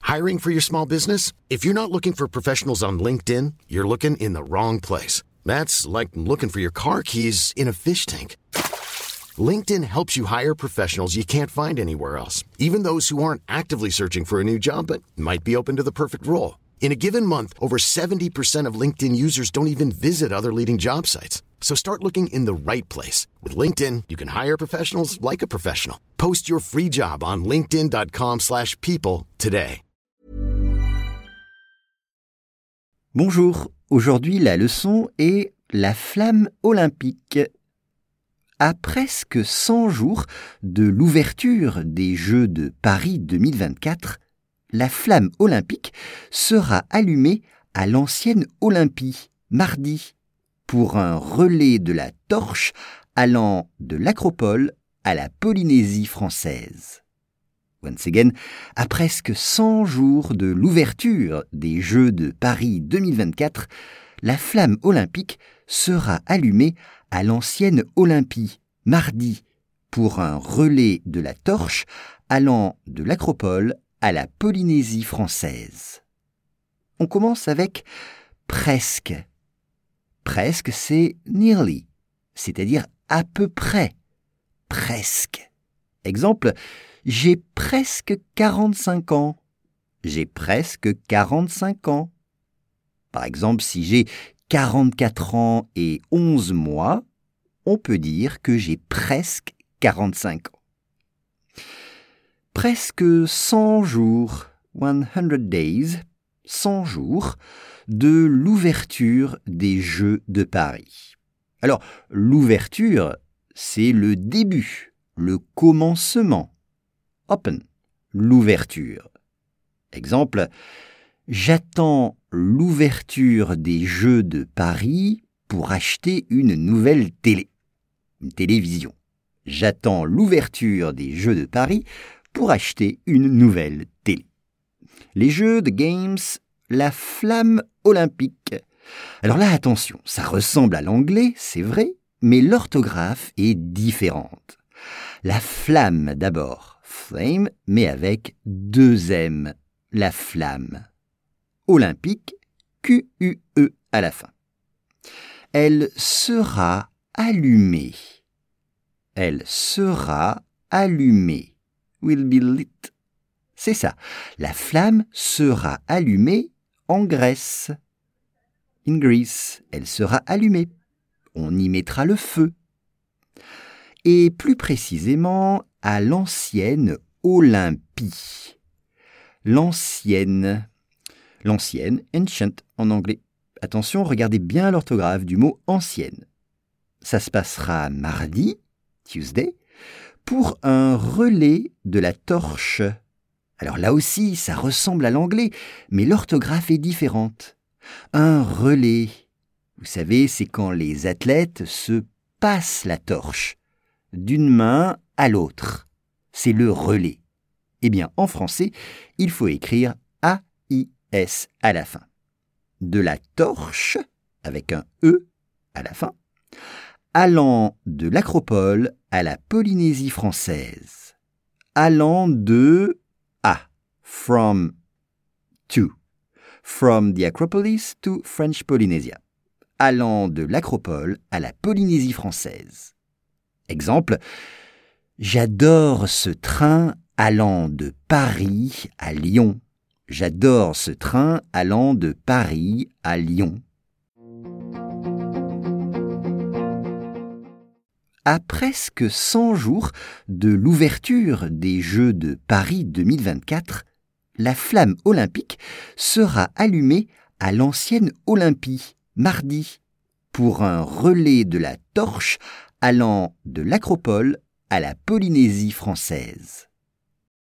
Hiring for your small business? If you're not looking for professionals on LinkedIn, you're looking in the wrong place. That's like looking for your car keys in a fish tank. LinkedIn helps you hire professionals you can't find anywhere else, even those who aren't actively searching for a new job but might be open to the perfect role. In a given month, over 70% of LinkedIn users don't even visit other leading job sites. So start looking in the right place. With LinkedIn, you can hire professionals like a professional. Post your free job on linkedin.com/people today. Bonjour, aujourd'hui la leçon est la flamme olympique. À presque 100 jours de l'ouverture des Jeux de Paris 2024, la flamme olympique sera allumée à l'ancienne Olympie, mardi, pour un relais de la torche allant de l'Acropole à la Polynésie française. Once again, à presque 100 jours de l'ouverture des Jeux de Paris 2024, la flamme olympique sera allumée à l'ancienne Olympie, mardi, pour un relais de la torche allant de l'Acropole à la Polynésie française. On commence avec presque. Presque, c'est nearly, c'est-à-dire à peu près. Presque. Exemple, j'ai presque 45 ans. J'ai presque 45 ans. Par exemple, si j'ai 44 ans et 11 mois, on peut dire que j'ai presque 45 ans. Presque 100 jours, 100 days, 100 jours, de l'ouverture des Jeux de Paris. Alors, l'ouverture, c'est le début, le commencement. Open, l'ouverture. Exemple, j'attends l'ouverture des Jeux de Paris pour acheter une nouvelle télé, une télévision. J'attends l'ouverture des Jeux de Paris pour acheter une nouvelle télé. Les Jeux, the games, la flamme olympique. Alors là, attention, ça ressemble à l'anglais, c'est vrai, mais l'orthographe est différente. La flamme d'abord, flame, mais avec 2 M, la flamme. Olympique, Q-U-E à la fin. Elle sera allumée. Elle sera allumée. Will be lit. C'est ça. La flamme sera allumée en Grèce. In Greece, elle sera allumée. On y mettra le feu. Et plus précisément, à l'ancienne Olympie. L'ancienne, ancient en anglais. Attention, regardez bien l'orthographe du mot ancienne. Ça se passera mardi, Tuesday, pour un relais de la torche. Alors là aussi, ça ressemble à l'anglais, mais l'orthographe est différente. Un relais, vous savez, c'est quand les athlètes se passent la torche d'une main à l'autre. C'est le relais. Eh bien, en français, il faut écrire A-I-S à la fin. De la torche, avec un E à la fin, allant de l'Acropole à la Polynésie française. Allant de A, from to. From the Acropolis to French Polynesia. Allant de l'Acropole à la Polynésie française. Exemple, j'adore ce train allant de Paris à Lyon. J'adore ce train allant de Paris à Lyon. À presque 100 jours de l'ouverture des Jeux de Paris 2024, la flamme olympique sera allumée à l'ancienne Olympie, mardi, pour un relais de la torche allant de l'Acropole à la Polynésie française.